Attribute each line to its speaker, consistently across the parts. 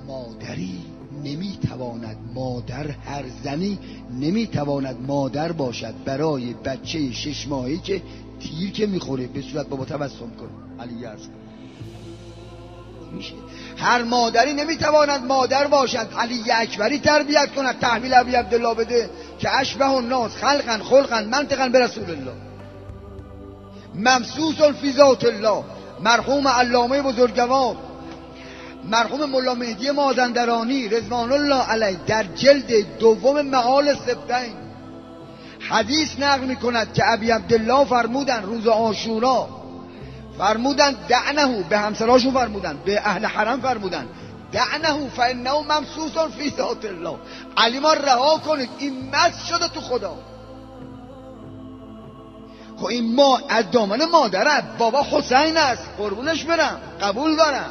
Speaker 1: مادری نمیتواند مادر، هر زنی نمیتواند مادر باشد برای بچه 6 ماهه‌ای که تیر که میخوره به صورت بابا تبسم کنه. علی عرض میشه. هر مادری نمیتواند مادر باشد علی اکبری تربیت کند، تحویل ابی عبدالله بده که اشبه الناس خلقا خلقا منطقا به رسول الله، ممسوس فی ذات الله. مرحوم علامه بزرگوار مرحوم ملا مهدی مازندرانی رضوان الله علیه در جلد دوم معال سبتین حدیث نقل میکند که ابی عبدالله فرمودن روز عاشورا، فرمودن دعنه، به همسراشون فرمودن، به اهل حرم فرمودن دعنه فانه ممسوس فی ذات الله، علی ما رها کنید این مس شده تو خدا. خب این ما از دامن مادره، بابا حسین است قربونش برم قبول دارم،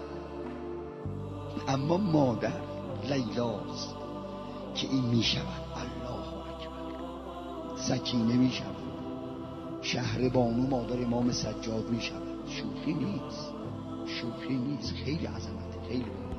Speaker 1: اما مادر لیلاست که این میشود الله اکبر، سکینه میشود، شهر بانو مادر امام سجاد میشود. شوخی نیست، شوخی نیست، خیلی عظمته، خیلی